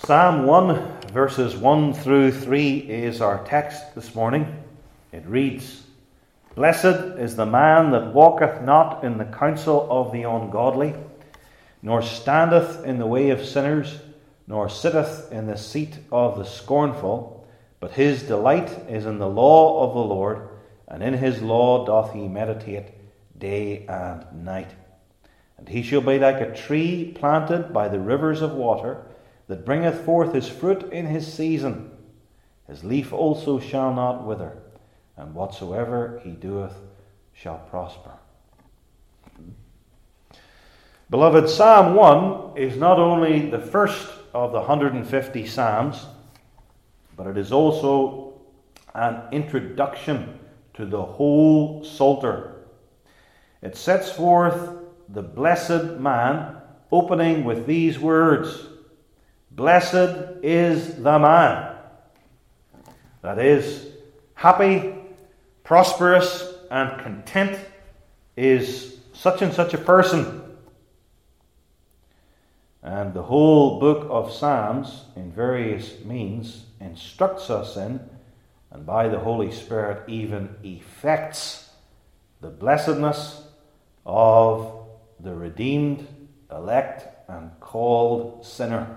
Psalm 1, verses 1 through 3 is our text this morning. It reads, "Blessed is the man that walketh not in the counsel of the ungodly, nor standeth in the way of sinners, nor sitteth in the seat of the scornful, but his delight is in the law of the Lord, and in his law doth he meditate day and night. And he shall be like a tree planted by the rivers of water, that bringeth forth his fruit in his season. His leaf also shall not wither, and whatsoever he doeth shall prosper." Beloved, Psalm 1 is not only the first of the 150 Psalms, but it is also an introduction to the whole Psalter. It sets forth the blessed man, opening with these words, "Blessed is the man that is happy, prosperous, and content is such and such a person." And the whole book of Psalms, in various means, instructs us in, and by the Holy Spirit even effects, the blessedness of the redeemed, elect, and called sinner.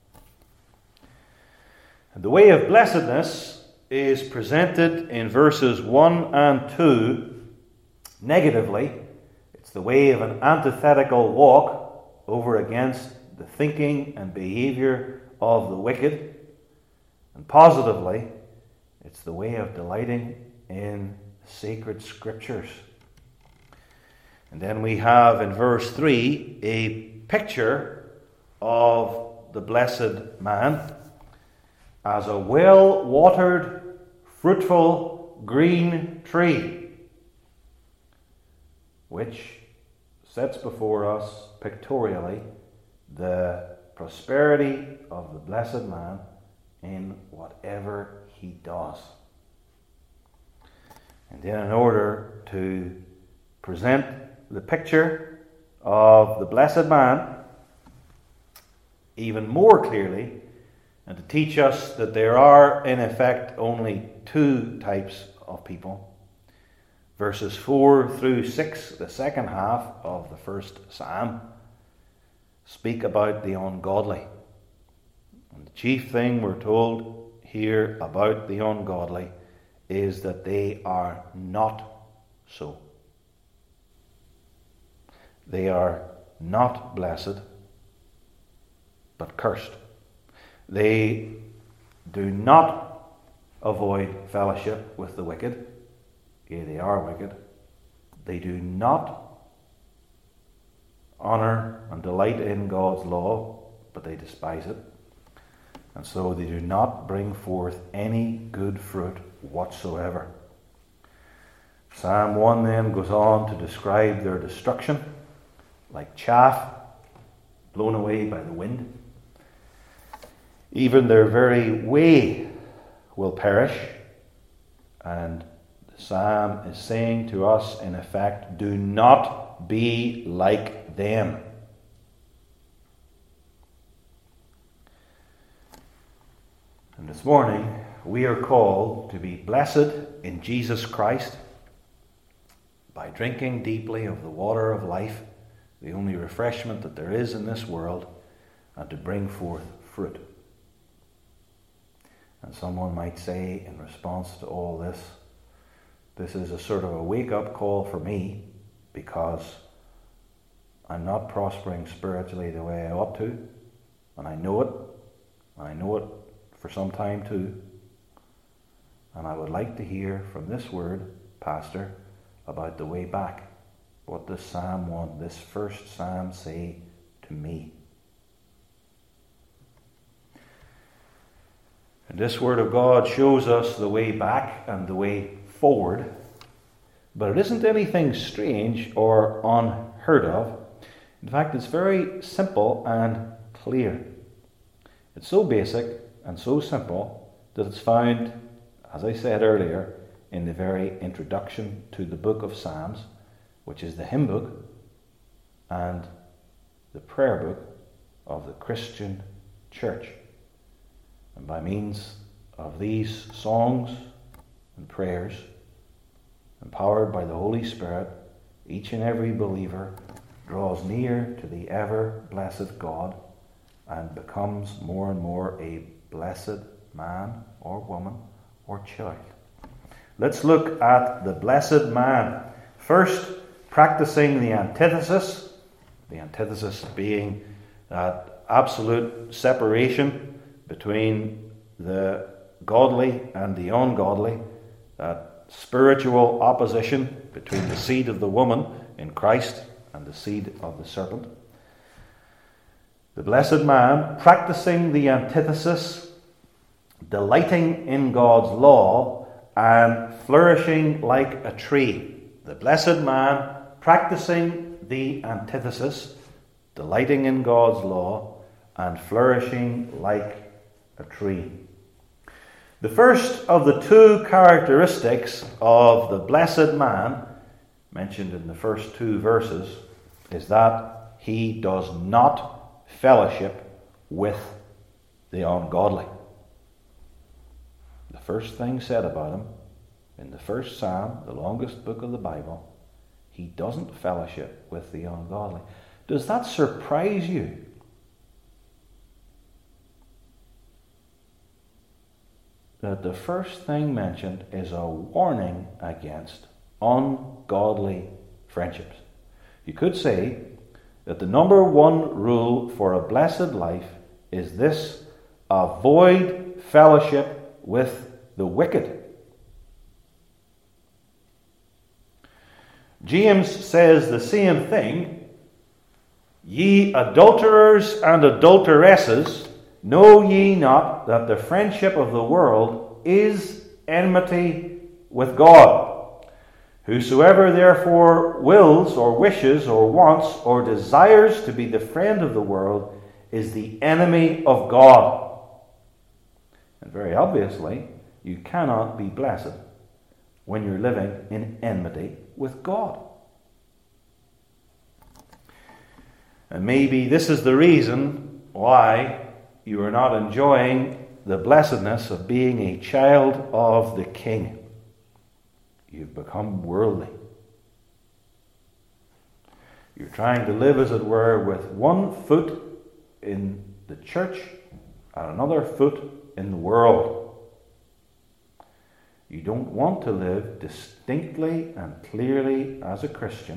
And the way of blessedness is presented in verses 1 and 2 negatively. It's the way of an antithetical walk over against the thinking and behavior of the wicked. And positively, it's the way of delighting in sacred scriptures. And then we have in verse 3 a picture of the blessed man as a well-watered, fruitful, green tree, which sets before us pictorially the prosperity of the blessed man in whatever he does. And then in order to present the picture of the blessed man even more clearly, and to teach us that there are, in effect, only two types of people. Verses 4 through 6, the second half of the first psalm, speak about the ungodly. And the chief thing we're told here about the ungodly is that they are not so. They are not blessed, but cursed. They do not avoid fellowship with the wicked. Yea, they are wicked. They do not honor and delight in God's law, but they despise it. And so they do not bring forth any good fruit whatsoever. Psalm 1 then goes on to describe their destruction like chaff blown away by the wind. Even their very way will perish. And the psalm is saying to us, in effect, do not be like them. And this morning, we are called to be blessed in Jesus Christ by drinking deeply of the water of life, the only refreshment that there is in this world, and to bring forth fruit. And someone might say in response to all this, this is a sort of a wake-up call for me because I'm not prospering spiritually the way I ought to, and I know it, and I know it for some time too. And I would like to hear from this word, Pastor, about the way back. What does Psalm 1, this first psalm, say to me? And this word of God shows us the way back and the way forward, but it isn't anything strange or unheard of. In fact, it's very simple and clear. It's so basic and so simple that it's found, as I said earlier, in the very introduction to the book of Psalms, which is the hymn book and the prayer book of the Christian church. And by means of these songs and prayers, empowered by the Holy Spirit, each and every believer draws near to the ever-blessed God and becomes more and more a blessed man or woman or child. Let's look at the blessed man. First, practicing the antithesis being that absolute separation between the godly and the ungodly, that spiritual opposition between the seed of the woman in Christ and the seed of the serpent. The blessed man, practicing the antithesis, delighting in God's law and flourishing like a tree. The blessed man, practicing the antithesis, delighting in God's law and flourishing like a tree. The first of the two characteristics of the blessed man, mentioned in the first two verses, is that he does not fellowship with the ungodly. The first thing said about him in the first Psalm, the longest book of the Bible, he doesn't fellowship with the ungodly. Does that surprise you? That the first thing mentioned is a warning against ungodly friendships. You could say that the number one rule for a blessed life is this: avoid fellowship with the wicked. James says the same thing. Ye adulterers and adulteresses, know ye not that the friendship of the world is enmity with God? Whosoever therefore wills or wishes or wants or desires to be the friend of the world is the enemy of God. And very obviously, you cannot be blessed when you're living in enmity with God. And maybe this is the reason why you are not enjoying the blessedness of being a child of the King. You've become worldly. You're trying to live, as it were, with one foot in the church and another foot in the world. You don't want to live distinctly and clearly as a Christian,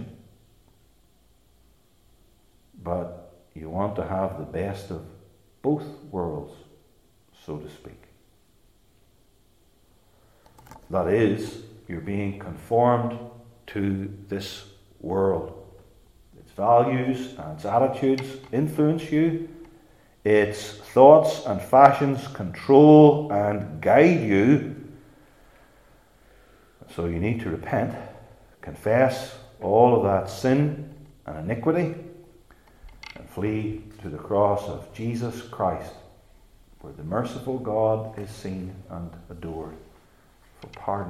but you want to have the best of both worlds, so to speak. That is, you're being conformed to this world. Its values and its attitudes influence you. Its thoughts and fashions control and guide you. So you need to repent, confess all of that sin and iniquity, and flee to the cross of Jesus Christ, where the merciful God is seen and adored for pardon.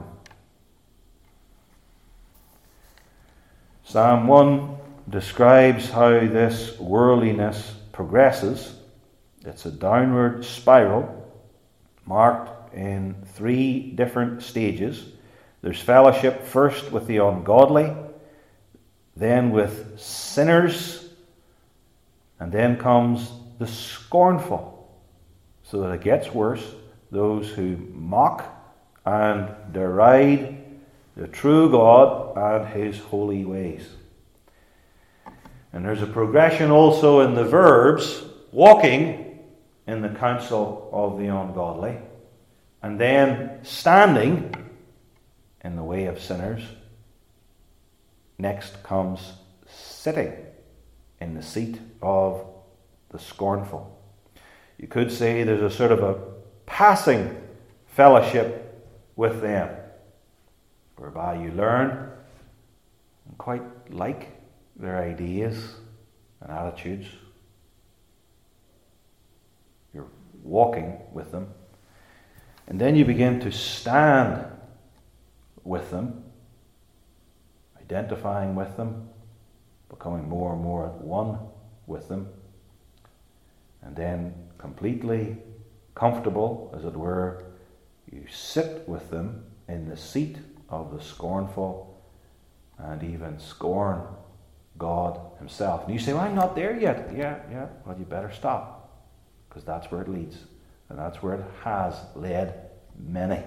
Psalm 1 describes how this worldliness progresses. It's a downward spiral marked in 3 different stages. There's fellowship first with the ungodly, then with sinners, and then comes the scornful. So that it gets worse. Those who mock and deride the true God and His holy ways. And there's a progression also in the verbs: walking in the counsel of the ungodly, and then standing in the way of sinners. Next comes sitting in the seat of the scornful. You could say there's a sort of a passing fellowship with them, whereby you learn and quite like their ideas and attitudes. You're walking with them. And then you begin to stand with them, identifying with them, becoming more and more at one with them, and then completely comfortable, as it were, you sit with them in the seat of the scornful and even scorn God himself. And you say, well, I'm not there yet. Yeah, well, you better stop, because that's where it leads. And that's where it has led many.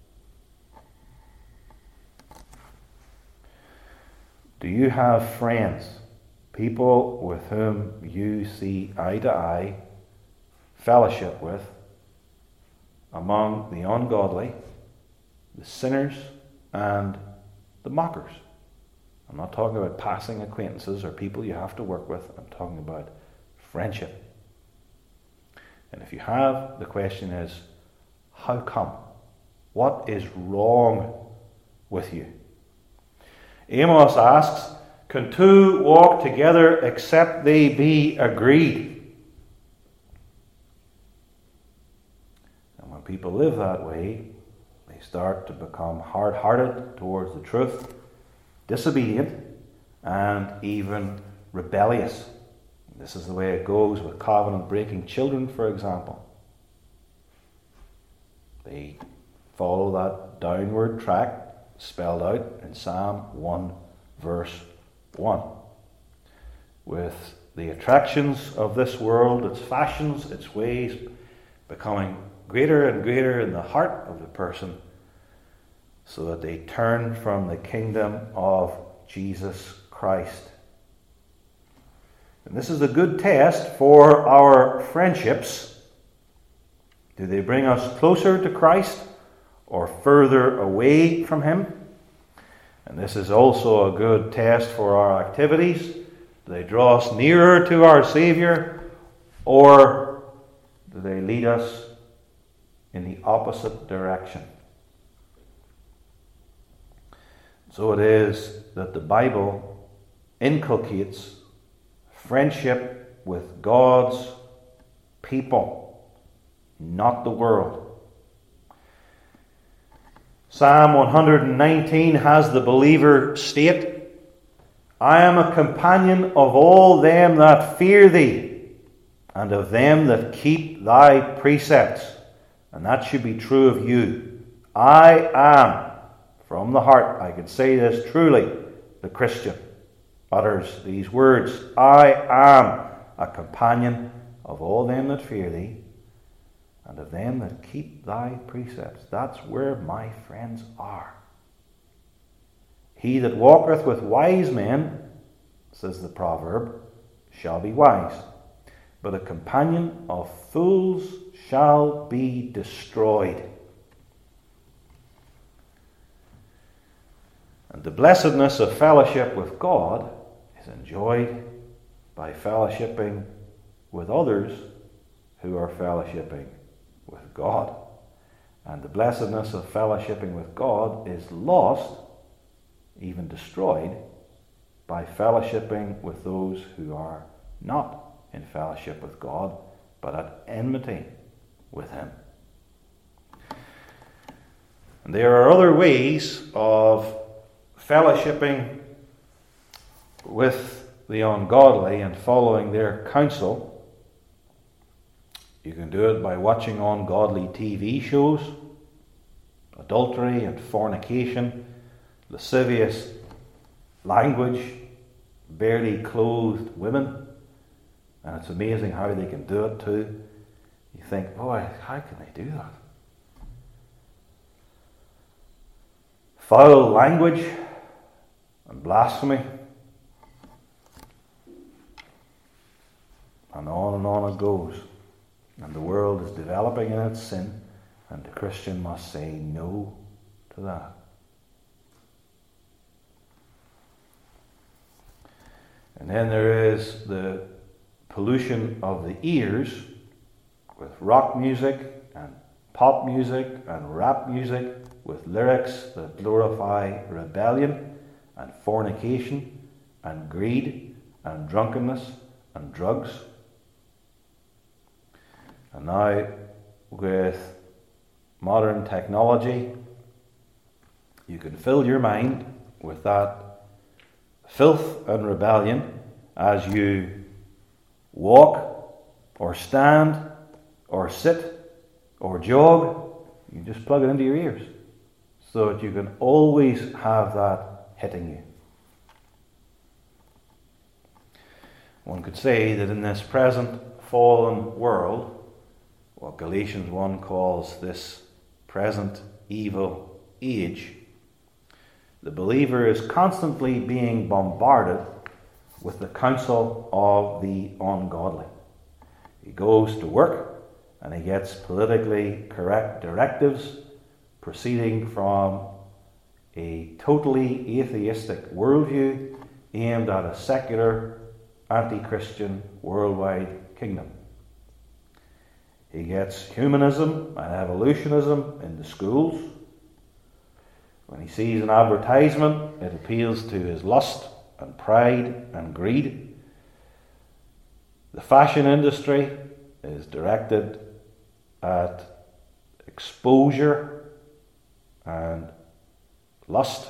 Do you have friends, people with whom you see eye to eye, fellowship with, among the ungodly, the sinners, and the mockers? I'm not talking about passing acquaintances or people you have to work with. I'm talking about friendship. And if you have, the question is, how come? What is wrong with you? Amos asks, can two walk together except they be agreed? And when people live that way, they start to become hard-hearted towards the truth, disobedient, and even rebellious. This is the way it goes with covenant-breaking children, for example. They follow that downward track spelled out in Psalm 1, verse 1. With the attractions of this world, its fashions, its ways, becoming greater and greater in the heart of the person, so that they turn from the kingdom of Jesus Christ. And this is a good test for our friendships. Do they bring us closer to Christ or further away from him? And this is also a good test for our activities. Do they draw us nearer to our Saviour, or do they lead us in the opposite direction? So it is that the Bible inculcates friendship with God's people, not the world. Psalm 119 has the believer state, I am a companion of all them that fear thee, and of them that keep thy precepts. And that should be true of you. I am, from the heart, I could say this truly, the Christian utters these words, I am a companion of all them that fear thee, and of them that keep thy precepts. That's where my friends are. He that walketh with wise men, says the proverb, shall be wise, but a companion of fools shall be destroyed. And the blessedness of fellowship with God is enjoyed by fellowshipping with others who are fellowshipping with God. And the blessedness of fellowshipping with God is lost, even destroyed, by fellowshipping with those who are not in fellowship with God, but at enmity with him. And there are other ways of fellowshipping with the ungodly and following their counsel. You can do it by watching ungodly TV shows, adultery and fornication, lascivious language, barely clothed women. And it's amazing how they can do it too. You think, boy, how can they do that? Foul language and blasphemy. And on it goes. And the world is developing in its sin, and the Christian must say no to that. And then there is the pollution of the ears with rock music and pop music and rap music with lyrics that glorify rebellion and fornication and greed and drunkenness and drugs. And now, with modern technology, you can fill your mind with that filth and rebellion as you walk or stand or sit or jog, you just plug it into your ears so that you can always have that hitting you. One could say that in this present fallen world, what Galatians 1 calls this present evil age, the believer is constantly being bombarded with the counsel of the ungodly. He goes to work and he gets politically correct directives proceeding from a totally atheistic worldview aimed at a secular, anti-Christian worldwide kingdom. He gets humanism and evolutionism in the schools. When he sees an advertisement, it appeals to his lust and pride and greed. The fashion industry is directed at exposure and lust.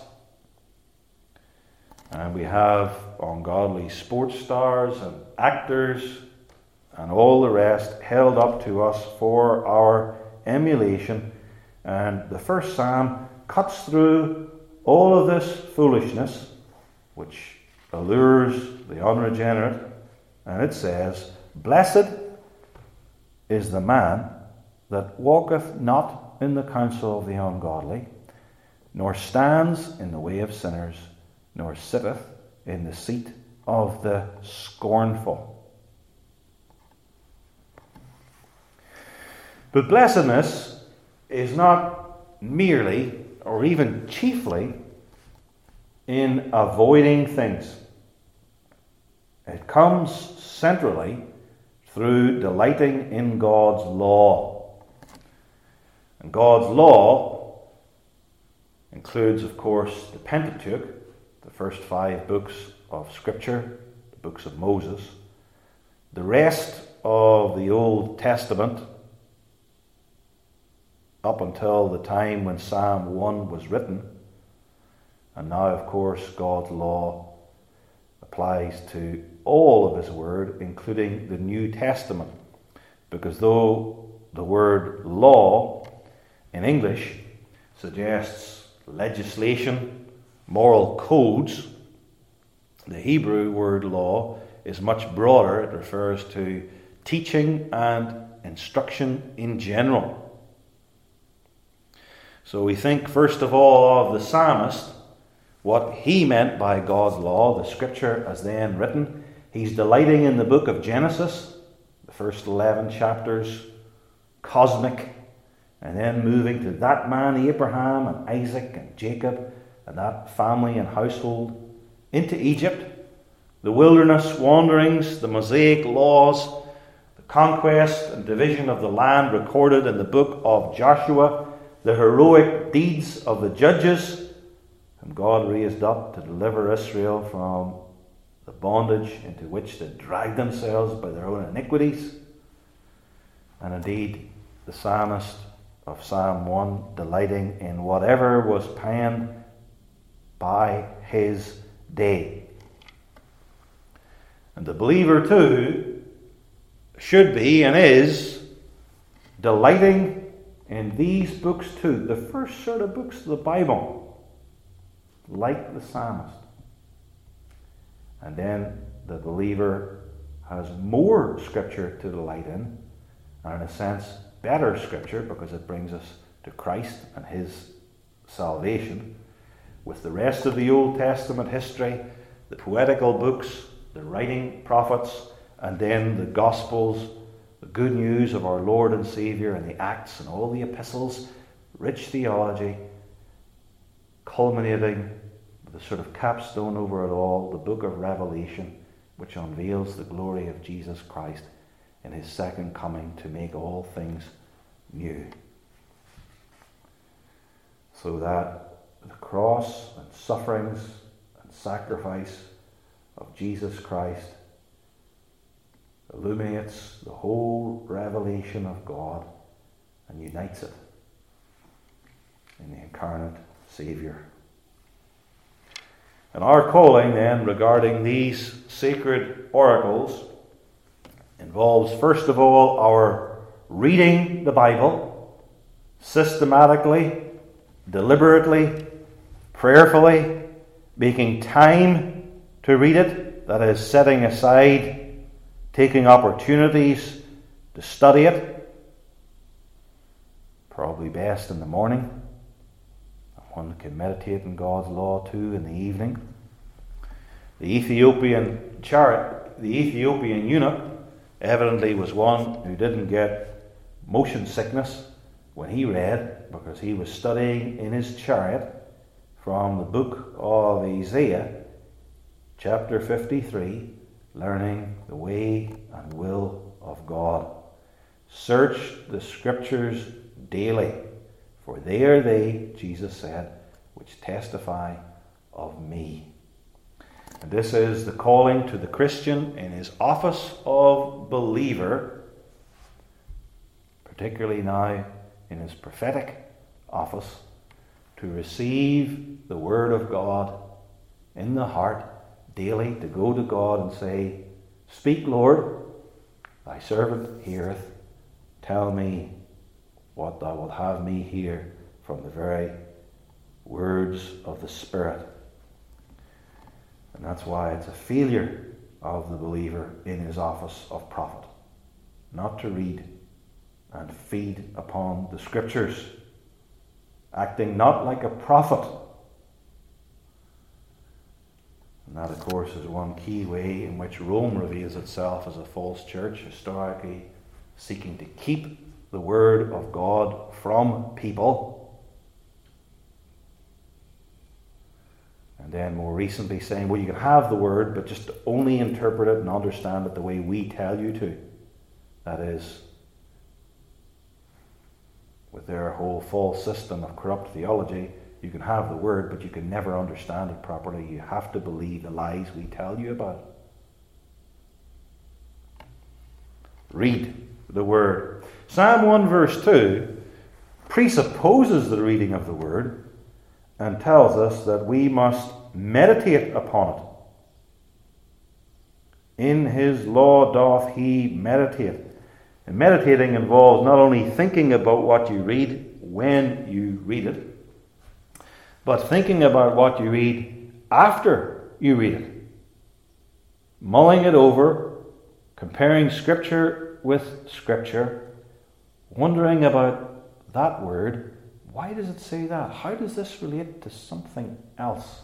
And we have ungodly sports stars and actors and all the rest held up to us for our emulation. And the first psalm cuts through all of this foolishness which allures the unregenerate, and it says, "Blessed is the man that walketh not in the counsel of the ungodly, nor stands in the way of sinners, nor sitteth in the seat of the scornful." But blessedness is not merely, or even chiefly, in avoiding things. It comes centrally through delighting in God's law. And God's law includes, of course, the Pentateuch, the first 5 books of Scripture, the books of Moses, the rest of the Old Testament, up until the time when Psalm 1 was written. And now, of course, God's law applies to all of His Word, including the New Testament. Because though the word law in English suggests legislation, moral codes, the Hebrew word law is much broader. It refers to teaching and instruction in general. So we think first of all of the psalmist, what he meant by God's law, the Scripture as then written. He's delighting in the book of Genesis, the first 11 chapters, cosmic, and then moving to that man Abraham and Isaac and Jacob and that family and household, into Egypt, the wilderness wanderings, the Mosaic laws, the conquest and division of the land recorded in the book of Joshua, the heroic deeds of the judges, whom God raised up to deliver Israel from the bondage into which they dragged themselves by their own iniquities. And indeed, the psalmist of Psalm 1 delighting in whatever was penned by his day. And the believer too should be and is delighting in these books too, the first sort of books of the Bible, like the psalmist. And then the believer has more Scripture to delight in, and in a sense, better Scripture, because it brings us to Christ and His salvation, with the rest of the Old Testament history, the poetical books, the writing prophets, and then the Gospels, the good news of our Lord and Saviour, and the Acts and all the epistles, rich theology, culminating with a sort of capstone over it all, the book of Revelation, which unveils the glory of Jesus Christ in His second coming to make all things new. So that the cross and sufferings and sacrifice of Jesus Christ illuminates the whole revelation of God and unites it in the incarnate Saviour. And our calling then regarding these sacred oracles involves first of all our reading the Bible systematically, deliberately, prayerfully, making time to read it, that is, setting aside, taking opportunities to study it, probably best in the morning. One can meditate on God's law too in the evening. The Ethiopian eunuch evidently was one who didn't get motion sickness when he read, because he was studying in his chariot from the book of Isaiah, chapter 53, learning the way and will of God. Search the Scriptures daily, for they are they, Jesus said, which testify of me. And this is the calling to the Christian in his office of believer, particularly now in his prophetic office, to receive the Word of God in the heart daily, to go to God and say, "Speak, Lord, thy servant heareth. Tell me what thou wilt have me hear from the very words of the Spirit." And that's why it's a failure of the believer in his office of prophet not to read and feed upon the Scriptures, acting not like a prophet. And that, of course, is one key way in which Rome reveals itself as a false church, historically seeking to keep the Word of God from people, and then more recently saying, well, you can have the Word, but just only interpret it and understand it the way we tell you to. That is, with their whole false system of corrupt theology, you can have the Word, but you can never understand it properly. You have to believe the lies we tell you about it. Read the Word. Psalm 1 verse 2 presupposes the reading of the Word and tells us that we must meditate upon it. In his law doth he meditate. And meditating involves not only thinking about what you read when you read it, but thinking about what you read after you read it. Mulling it over, comparing Scripture with Scripture, wondering about that word. Why does it say that? How does this relate to something else?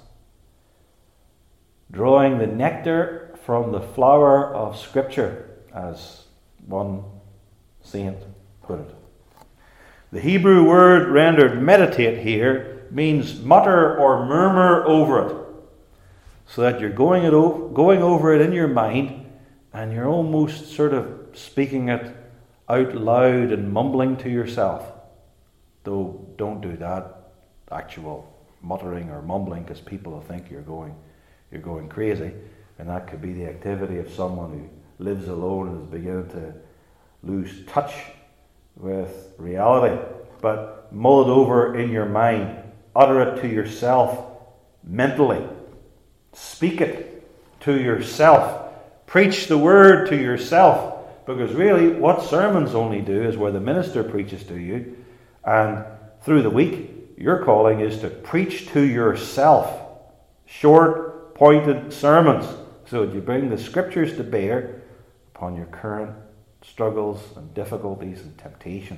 Drawing the nectar from the flower of Scripture, as one saint put it. The Hebrew word rendered meditate here means mutter or murmur over it, so that you're going over it in your mind, and you're almost sort of speaking it out loud and mumbling to yourself. Though don't do that, actual muttering or mumbling, because people will think you're going crazy, and that could be the activity of someone who lives alone and is beginning to lose touch with reality. But mull it over in your mind, utter it to yourself mentally, speak it to yourself, preach the word to yourself, because really what sermons only do is where the minister preaches to you, and through the week your calling is to preach to yourself short, pointed sermons, so that you bring the Scriptures to bear upon your current struggles and difficulties and temptations.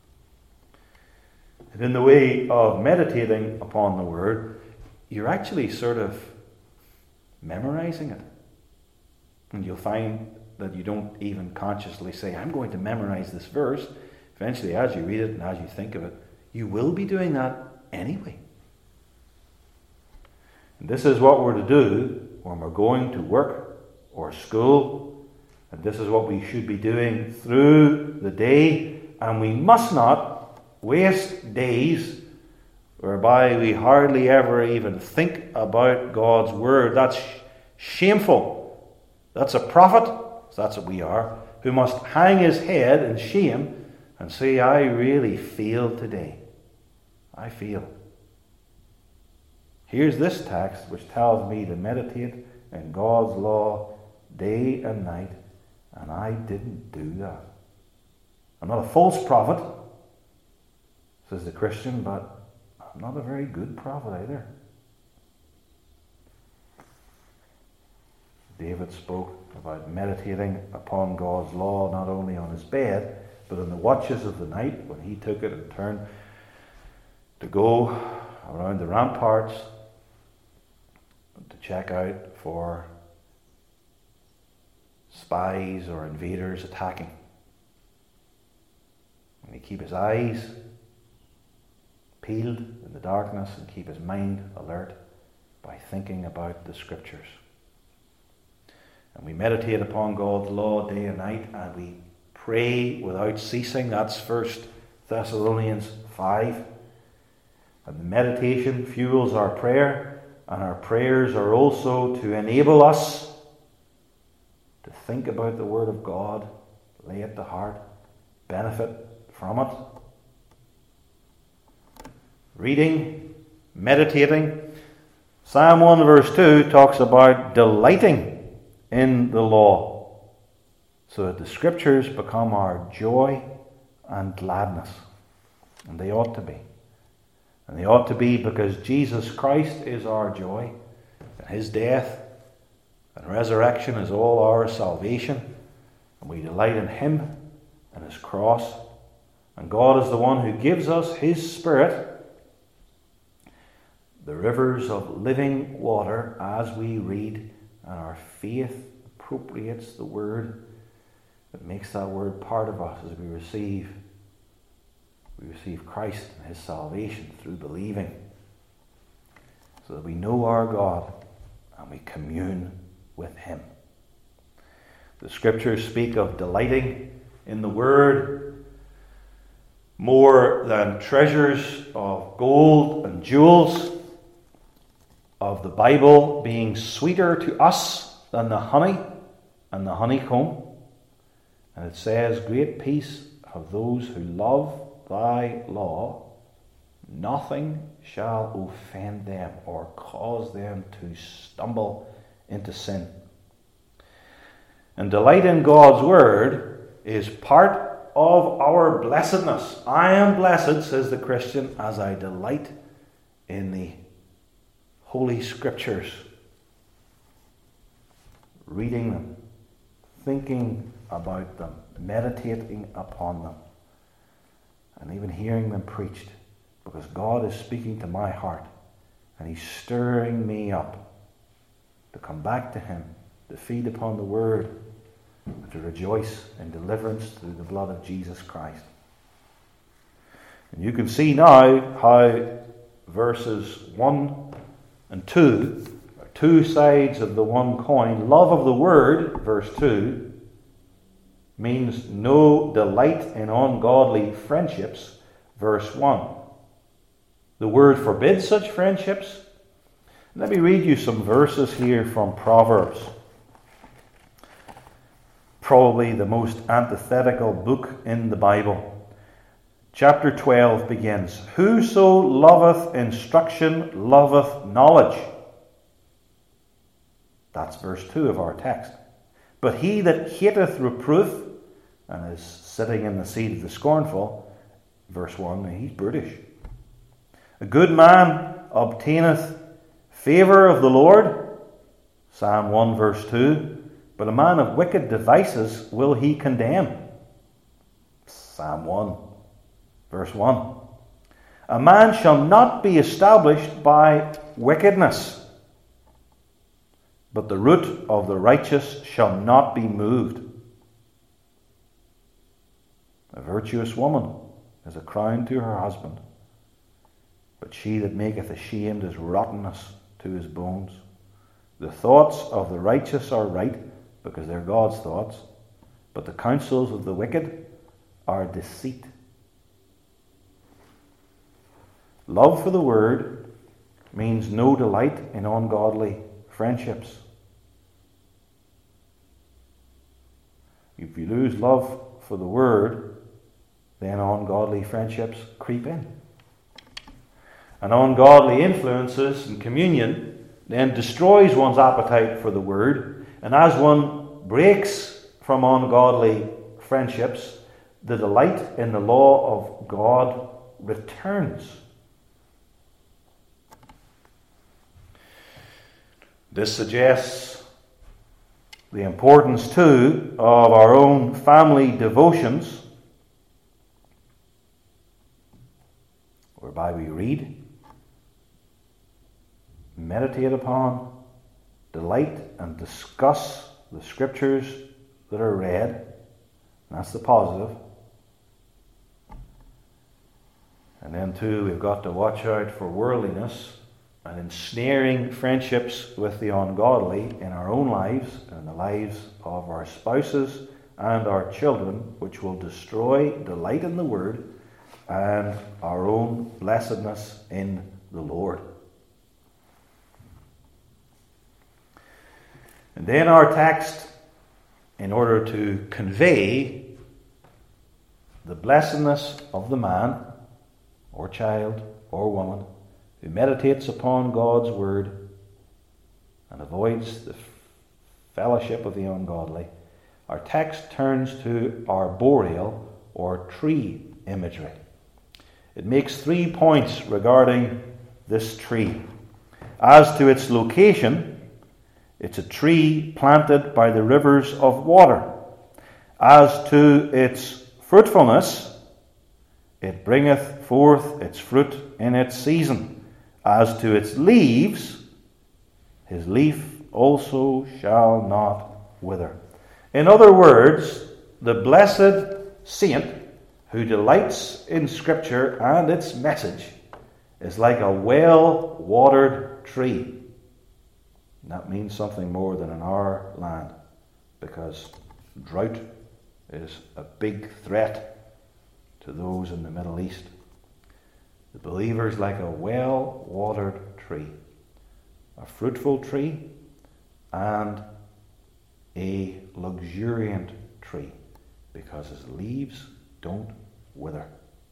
And in the way of meditating upon the Word, you're actually sort of memorizing it. And you'll find that you don't even consciously say, I'm going to memorize this verse. Eventually, as you read it and as you think of it, you will be doing that anyway. And this is what we're to do when we're going to work or school. And this is what we should be doing through the day. And we must not waste days whereby we hardly ever even think about God's Word. That's shameful. That's a prophet, that's what we are, who must hang his head in shame and say, I really failed today. I failed. Here's this text which tells me to meditate in God's law day and night, and I didn't do that. I'm not a false prophet, says the Christian, but I'm not a very good prophet either. David spoke about meditating upon God's law not only on his bed, but in the watches of the night when he took it and turned to go around the ramparts to check out for spies or invaders attacking. And he keep his eyes peeled in the darkness and keep his mind alert by thinking about the Scriptures. And we meditate upon God's law day and night, and we pray without ceasing. That's 1 Thessalonians 5. And the meditation fuels our prayer, and our prayers are also to enable us to think about the Word of God, lay it to heart, benefit from it. Reading, meditating. Psalm 1 verse 2 talks about delighting in the law, so that the Scriptures become our joy and gladness. And they ought to be. And they ought to be because Jesus Christ is our joy, and his death and resurrection is all our salvation, and we delight in him and his cross. And God is the one who gives us his Spirit, the rivers of living water, as we read, and our faith appropriates the Word, that makes that Word part of us as we receive Christ and his salvation through believing, so that we know our God and we commune with him. The Scriptures speak of delighting in the Word more than treasures of gold and jewels, of the Bible being sweeter to us than the honey and the honeycomb. And it says, great peace have those who love thy law, nothing shall offend them or cause them to stumble into sin. And delight in God's Word is part of our blessedness. I am blessed, says the Christian, as I delight in the Holy Scriptures, reading them, thinking about them, meditating upon them, and even hearing them preached, because God is speaking to my heart and he's stirring me up to come back to him, to feed upon the Word, and to rejoice in deliverance through the blood of Jesus Christ. And you can see now how verses 1 and 2 are two sides of the one coin. Love of the Word, verse 2, means no delight in ungodly friendships, verse 1. The Word forbids such friendships. Let me read you some verses here from Proverbs. Probably the most antithetical book in the Bible. Chapter 12 begins, whoso loveth instruction loveth knowledge. That's verse 2 of our text. But he that hateth reproof, and is sitting in the seat of the scornful, verse 1, he's brutish. A good man obtaineth favour of the Lord, Psalm 1 verse 2, but a man of wicked devices will he condemn, Psalm 1 verse 1. A man shall not be established by wickedness, but the root of the righteous shall not be moved. A virtuous woman is a crown to her husband, but she that maketh ashamed is rottenness to his bones. The thoughts of the righteous are right, because they're God's thoughts, but the counsels of the wicked are deceit. Love for the Word means no delight in ungodly friendships. If you lose love for the Word, then ungodly friendships creep in. And ungodly influences and communion then destroys one's appetite for the Word. And as one breaks from ungodly friendships, the delight in the law of God returns. This suggests the importance too of our own family devotions, whereby we read, meditate upon, delight and discuss the scriptures that are read. That's the positive. And then too, we've got to watch out for worldliness and ensnaring friendships with the ungodly in our own lives and the lives of our spouses and our children, which will destroy delight in the Word and our own blessedness in the Lord. And then our text, in order to convey the blessedness of the man or child or woman who meditates upon God's word and avoids the fellowship of the ungodly, our text turns to arboreal or tree imagery. It makes 3 points regarding this tree. As to its location, it's a tree planted by the rivers of water. As to its fruitfulness, it bringeth forth its fruit in its season. As to its leaves, his leaf also shall not wither. In other words, the blessed saint who delights in Scripture and its message is like a well-watered tree. And that means something more than in our land, because drought is a big threat to those in the Middle East. The believer is like a well-watered tree, a fruitful tree, and a luxuriant tree, because his leaves don't wither.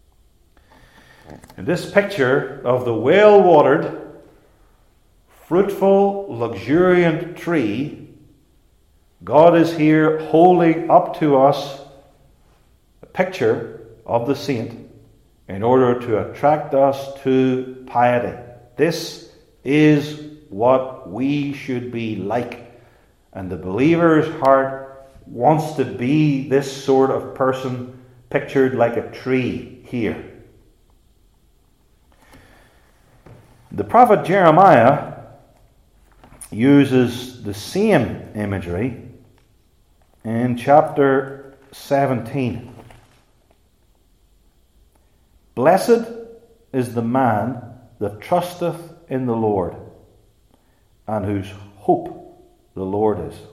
In this picture of the well-watered, fruitful, luxuriant tree, God is here holding up to us a picture of the saint in order to attract us to piety. This is what we should be like. And the believer's heart wants to be this sort of person pictured like a tree here. The prophet Jeremiah uses the same imagery in chapter 17. Blessed is the man that trusteth in the Lord, and whose hope the Lord is.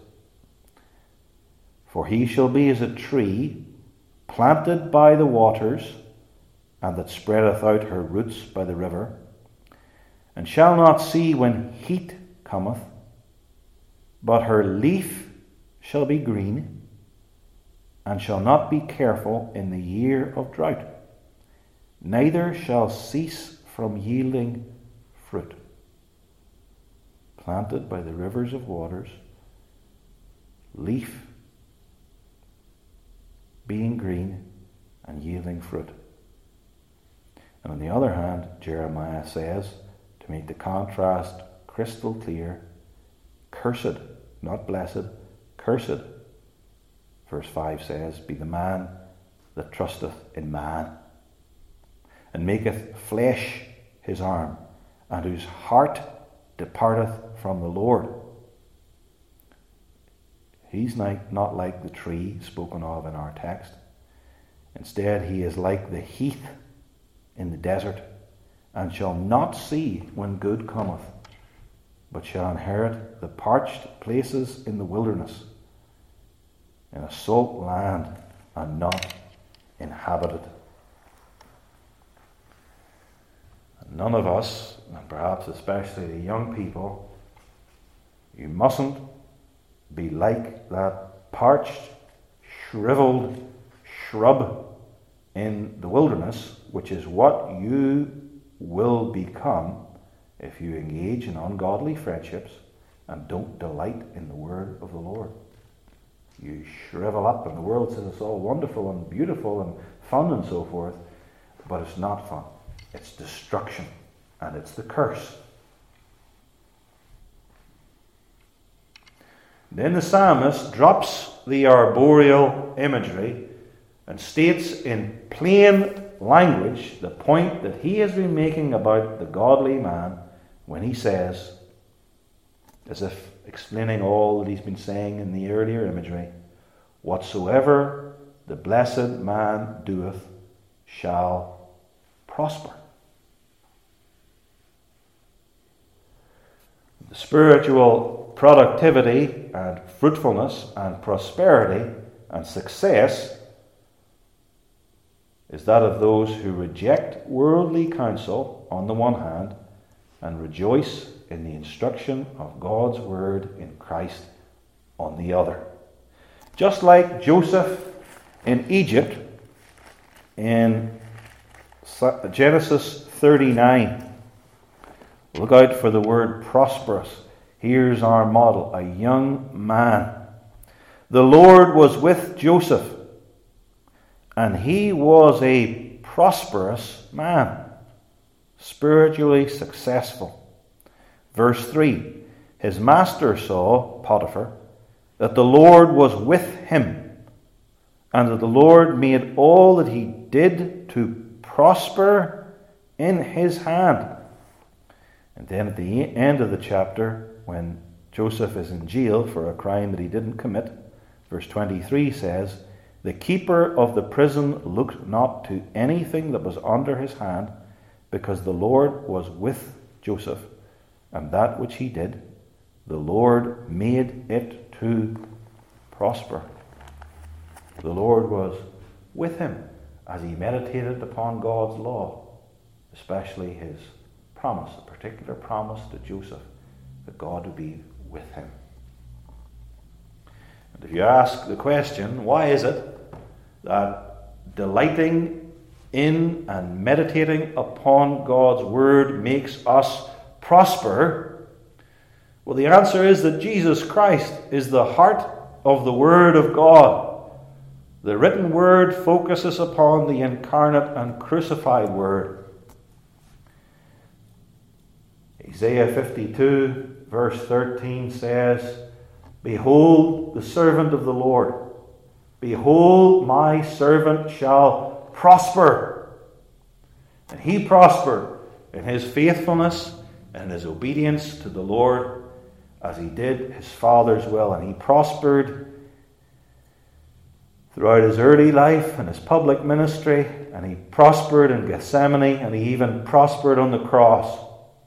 For he shall be as a tree planted by the waters, and that spreadeth out her roots by the river, and shall not see when heat cometh, but her leaf shall be green, and shall not be careful in the year of drought, neither shall cease from yielding fruit. Planted by the rivers of waters, leaf being green and yielding fruit. And on the other hand, Jeremiah says, to make the contrast crystal clear, cursed, not blessed, cursed. Verse 5 says, be the man that trusteth in man, and maketh flesh his arm, and whose heart departeth from the Lord. He's not like the tree spoken of in our text. Instead, he is like the heath in the desert, and shall not see when good cometh, but shall inherit the parched places in the wilderness, in a salt land and not inhabited. None of us, and perhaps especially the young people, you mustn't be like that parched, shriveled shrub in the wilderness, which is what you will become if you engage in ungodly friendships and don't delight in the word of the Lord. You shrivel up, and the world says it's all wonderful and beautiful and fun and so forth. but it's not fun. It's destruction, and it's the curse. Then the psalmist drops the arboreal imagery and states in plain language the point that he has been making about the godly man when he says, as if explaining all that he's been saying in the earlier imagery, whatsoever the blessed man doeth shall prosper. The spiritual productivity and fruitfulness and prosperity and success is that of those who reject worldly counsel on the one hand and rejoice in the instruction of God's word in Christ on the other. Just like Joseph in Egypt in Genesis 39. Look out for the word prosperous. Here's our model, a young man. The Lord was with Joseph, and he was a prosperous man, spiritually successful. Verse 3, his master saw, Potiphar, that the Lord was with him, and that the Lord made all that he did to prosper in his hand. And then at the end of the chapter, when Joseph is in jail for a crime that he didn't commit, verse 23 says, the keeper of the prison looked not to anything that was under his hand, because the Lord was with Joseph, and that which he did, the Lord made it to prosper. The Lord was with him as he meditated upon God's law, especially his promise, a particular promise to Joseph, that God would be with him. And if you ask the question, why is it that delighting in and meditating upon God's word makes us prosper? Well, the answer is that Jesus Christ is the heart of the Word of God. The written Word focuses upon the incarnate and crucified Word. Isaiah 52 verse 13 says, behold the servant of the Lord. Behold, my servant shall prosper. And he prospered in his faithfulness and his obedience to the Lord, as he did his Father's will. And he prospered throughout his early life and his public ministry, and he prospered in Gethsemane, and he even prospered on the cross.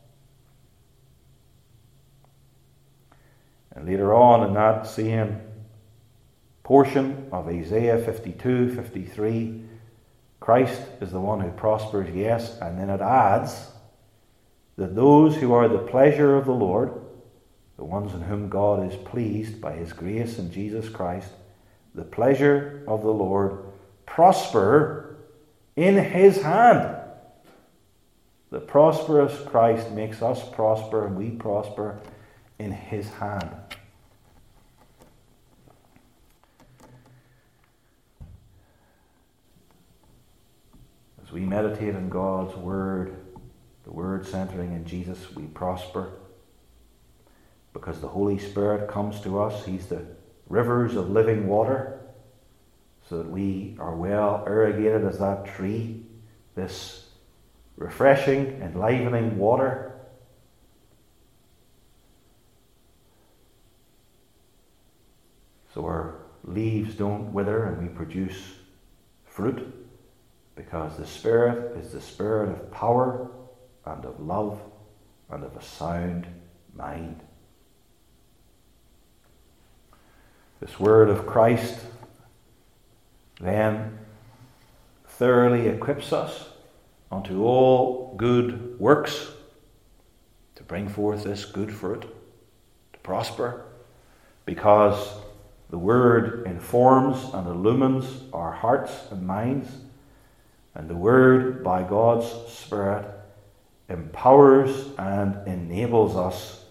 And later on in that same portion of Isaiah 52, 53, Christ is the one who prospers, yes, and then it adds that those who are the pleasure of the Lord, the ones in whom God is pleased by his grace in Jesus Christ, the pleasure of the Lord, prosper in his hand. The prosperous Christ makes us prosper, and we prosper in his hand. As we meditate on God's word, the word centering in Jesus, we prosper because the Holy Spirit comes to us. He's the rivers of living water, so that we are well irrigated as that tree, this refreshing, enlivening water. So our leaves don't wither and we produce fruit, because the Spirit is the Spirit of power and of love and of a sound mind. This word of Christ then thoroughly equips us unto all good works, to bring forth this good fruit, to prosper, because the word informs and illumines our hearts and minds, and the word by God's Spirit empowers and enables us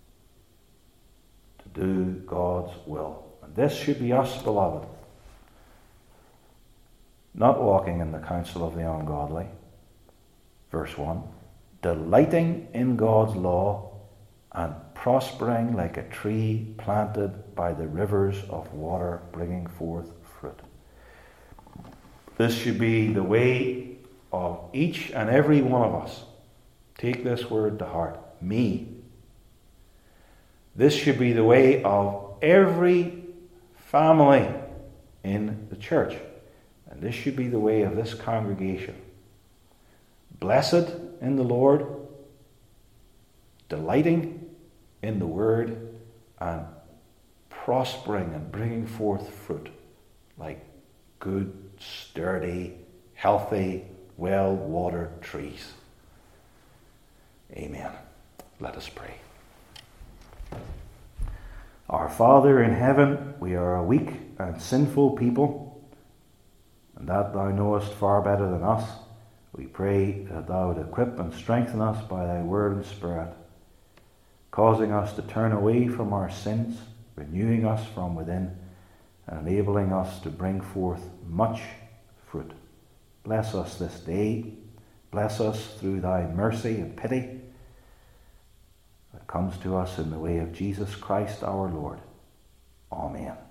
to do God's will. And this should be us, beloved. not walking in the counsel of the ungodly. Verse 1, delighting in God's law and prospering like a tree planted by the rivers of water, bringing forth fruit. This should be the way of each and every one of us. Take this word to heart. Me. This should be the way of every family in the church. And this should be the way of this congregation. Blessed in the Lord, delighting in the word, and prospering and bringing forth fruit like good, sturdy, healthy, well-watered trees. Amen. Let us pray. Our Father in heaven, we are a weak and sinful people, and that thou knowest far better than us. We pray that thou would equip and strengthen us by thy word and spirit, causing us to turn away from our sins, renewing us from within, and enabling us to bring forth much fruit. Bless us this day. Bless us through thy mercy and pity that comes to us in the way of Jesus Christ our Lord. Amen.